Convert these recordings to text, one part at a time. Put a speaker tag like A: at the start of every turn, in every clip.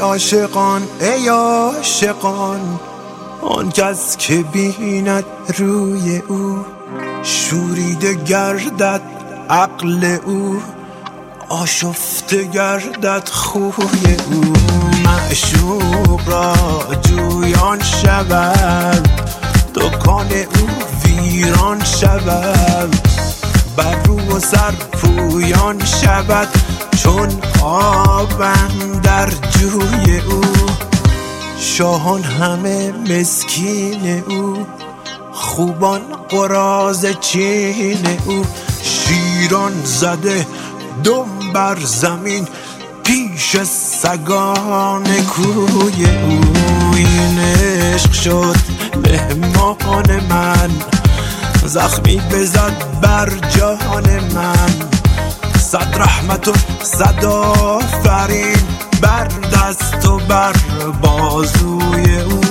A: عاشقان ای عاشقان، آن کس که بیند روی او شوریده گردد عقل او، آشفته گردد خوی او. معشوق را جویان شود، دکان او ویران شود، بر رو و سر پویان شود چون آبم در جوی او. شاهان همه مسکین او، خوبان قراض چین او، شیران زده دم بر زمین پیش سگان کوی او. این عشق شد مهمان من، زخمی بزد بر جان من، صد رحمت و صد آفرین بر دست و بر بازوی او.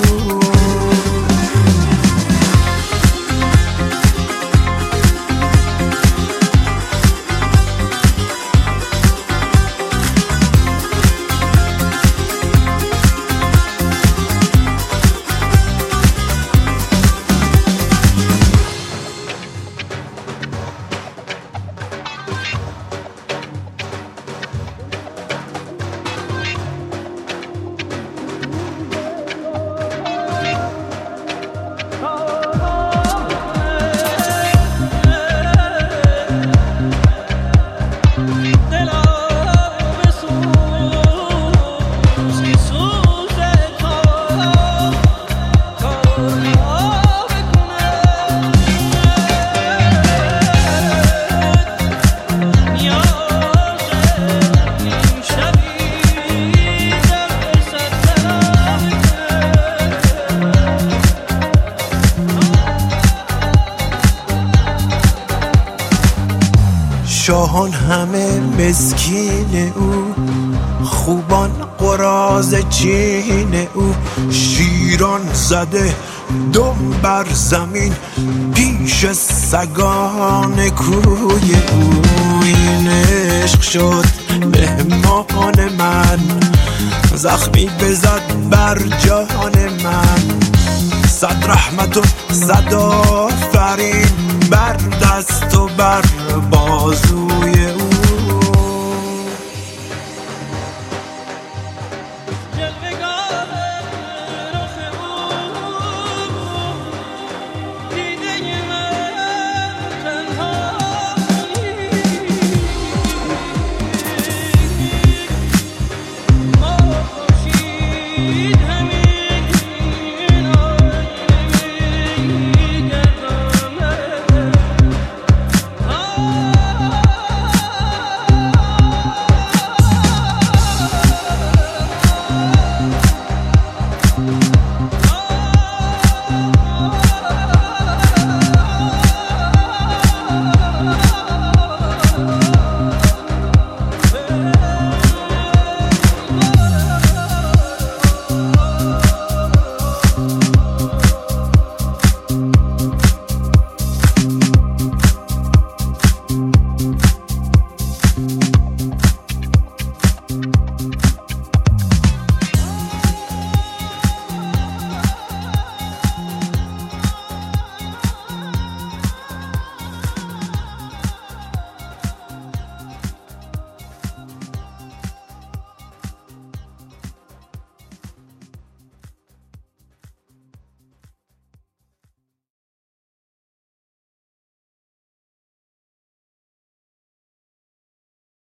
A: شاهان همه مسکین او، خوبان قراض چین او، شیران زده دم بر زمین پیش سگان کوی او. این عشق شد مهمان من، زخمی بزد بر جان من، صد رحمت و صد آفرین بر دست و بر بازوی